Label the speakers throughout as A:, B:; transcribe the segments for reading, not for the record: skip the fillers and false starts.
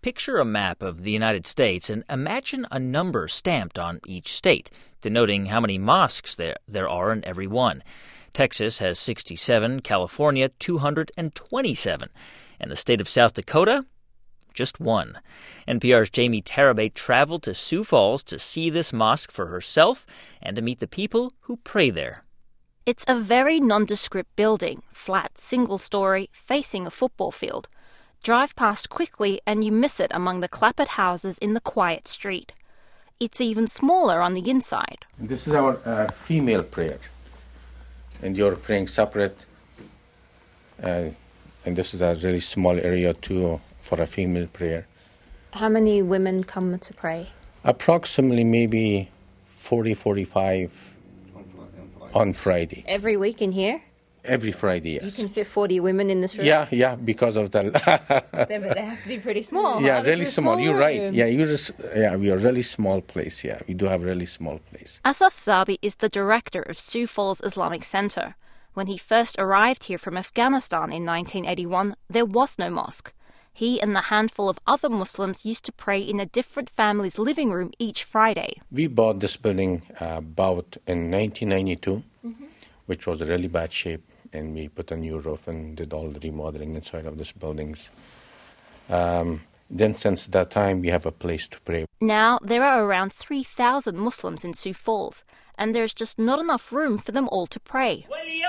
A: Picture a map of the United States and imagine a number stamped on each state, denoting how many mosques there are in every one. Texas has 67, California 227, and the state of South Dakota, just one. NPR's Jamie Tarabay traveled to Sioux Falls to see this mosque for herself and to meet the people who pray there.
B: It's a very nondescript building, flat, single-story, facing a football field. Drive past quickly and you miss it among the clapboard houses in the quiet street. It's even smaller on the inside.
C: This is our female prayer. And you're praying separate. And this is a really small area too for a female prayer.
B: How many women come to pray?
C: Approximately maybe 40, 45 on Friday.
B: Every week in here?
C: Every Friday, yes.
B: You can fit 40 women in this room?
C: Yeah, because of the...
B: They have to be pretty small.
C: Yeah, really small. You're right. Yeah, we are a really small place. Yeah, we do have a really small place.
B: Asaf Zabi is the director of Sioux Falls Islamic Center. When he first arrived here from Afghanistan in 1981, there was no mosque. He and the handful of other Muslims used to pray in a different family's living room each Friday.
C: We bought this building about in 1992, which was a really bad shape. And we put a new roof and did all the remodeling inside of these buildings. Then since that time, we have a place to pray.
B: Now, there are around 3,000 Muslims in Sioux Falls, and there's just not enough room for them all to pray.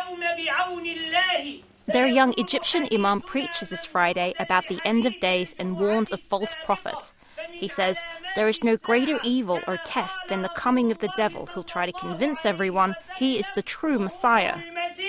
B: Their young Egyptian imam preaches this Friday about the end of days and warns of false prophets. He says there is no greater evil or test than the coming of the devil who'll try to convince everyone he is the true Messiah.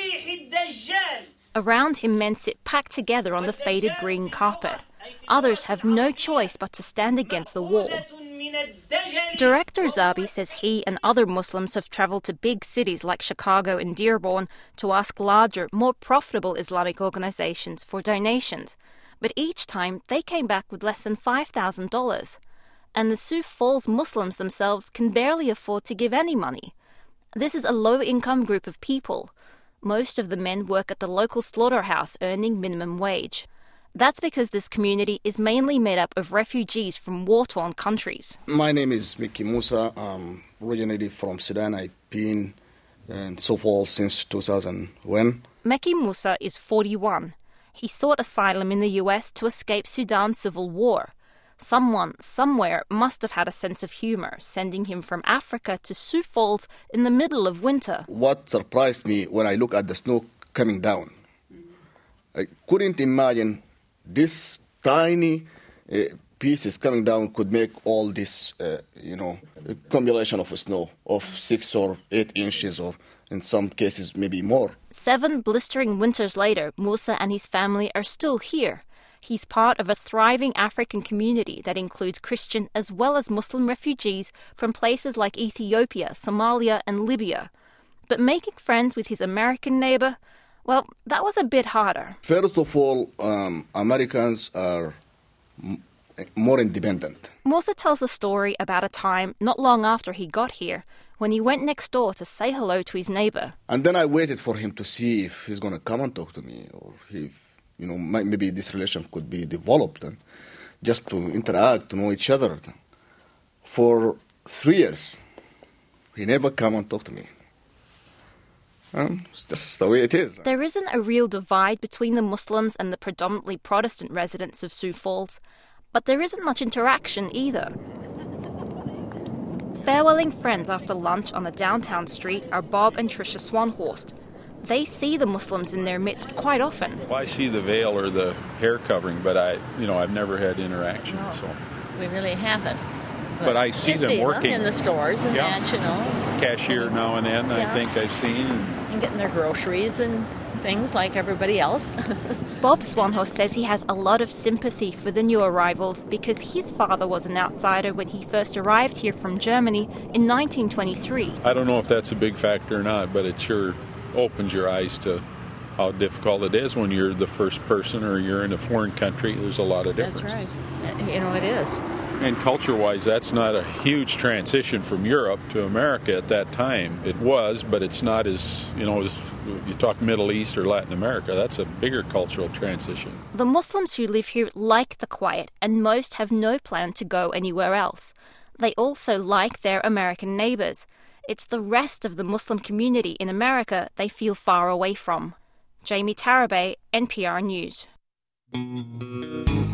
B: Around him, men sit packed together on the faded green carpet. Others have no choice but to stand against the wall. Director Zabi says he and other Muslims have traveled to big cities like Chicago and Dearborn to ask larger, more profitable Islamic organizations for donations. But each time, they came back with less than $5,000. And the Sioux Falls Muslims themselves can barely afford to give any money. This is a low-income group of people. Most of the men work at the local slaughterhouse earning minimum wage. That's because this community is mainly made up of refugees from war-torn countries.
D: My name is Mekki Musa. I'm originated from Sudan. I've been in Sioux Falls since 2001.
B: Mekki Musa is 41. He sought asylum in the U.S. to escape Sudan's civil war. Someone, somewhere, must have had a sense of humor, sending him from Africa to Sioux Falls in the middle of winter.
D: What surprised me when I look at the snow coming down, I couldn't imagine this tiny pieces coming down could make all this, accumulation of snow of 6 or 8 inches, or in some cases maybe more.
B: 7 blistering winters later, Musa and his family are still here. He's part of a thriving African community that includes Christian as well as Muslim refugees from places like Ethiopia, Somalia, and Libya. But making friends with his American neighbor, well, that was a bit harder.
D: First of all, Americans are more independent.
B: Musa tells a story about a time not long after he got here when he went next door to say hello to his neighbor.
D: And then I waited for him to see if he's going to come and talk to me, or if maybe this relation could be developed, and just to interact, to know each other. For 3 years, he never come and talk to me. It's just the way it is.
B: There isn't a real divide between the Muslims and the predominantly Protestant residents of Sioux Falls, but there isn't much interaction either. Farewelling friends after lunch on a downtown street are Bob and Tricia Swanhorst. They see the Muslims in their midst quite often.
E: Well, I see the veil or the hair covering, but I've never had interaction.
F: No,
E: so
F: we really haven't.
E: But I see them working
F: in the stores and that,
E: Cashier now and then, I think I've seen.
F: And getting their groceries and things like everybody else.
B: Bob Swanhorst says he has a lot of sympathy for the new arrivals because his father was an outsider when he first arrived here from Germany in 1923.
E: I don't know if that's a big factor or not, but it sure opens your eyes to how difficult it is when you're the first person or you're in a foreign country. There's a lot of difference.
F: That's right. It is.
E: And culture-wise, that's not a huge transition from Europe to America at that time. It was, but it's not as you talk Middle East or Latin America, that's a bigger cultural transition.
B: The Muslims who live here like the quiet, and most have no plan to go anywhere else. They also like their American neighbours. It's the rest of the Muslim community in America they feel far away from. Jamie Tarabay, NPR News.